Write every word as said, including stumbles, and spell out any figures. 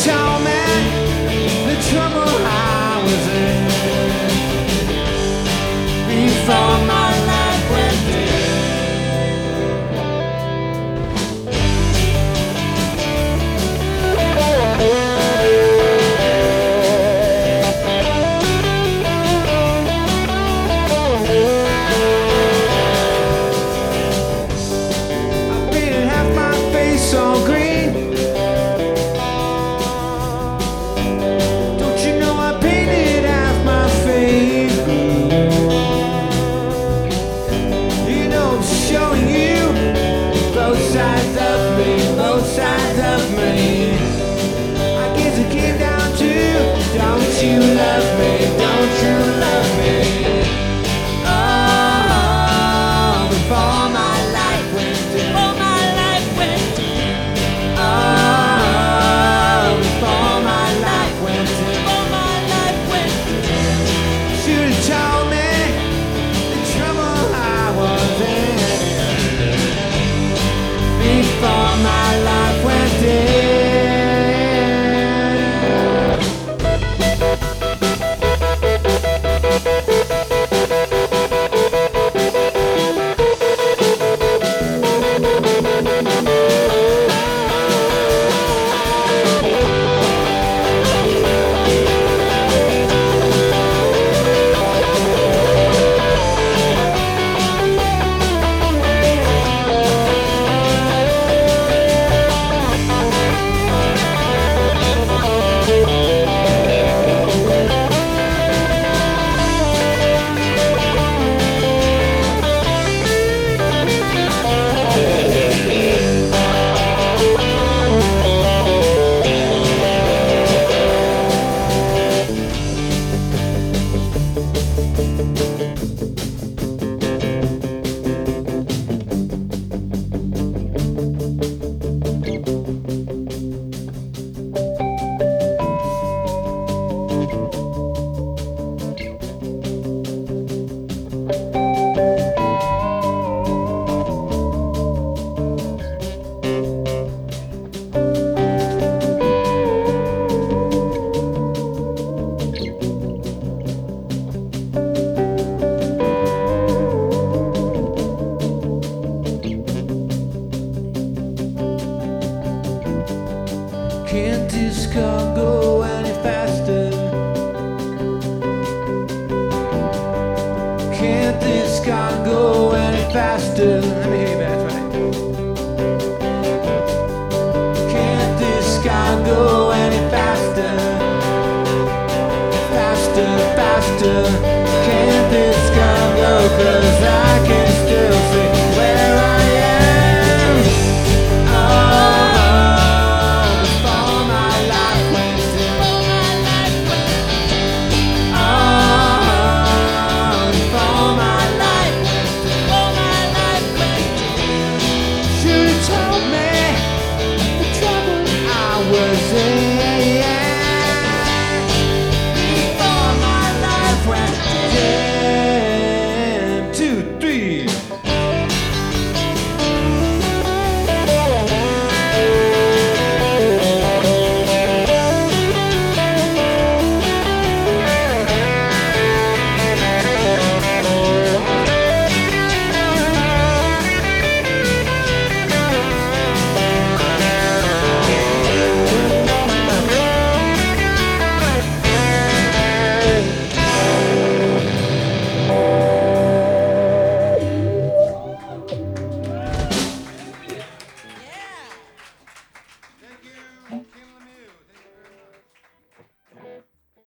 told me the trouble I was in before my life went so green. Don't you know I painted half my face blue? You know I'm showing you both sides of me, both sides of me. I guess it came down to, don't you love me, don't you love me? Oh, before my life went dim. Told me the trouble I was in before my life went Can't this car go any faster? Can't this car go any faster? Let me hear you back, right? Can't this car go any faster? Faster, faster.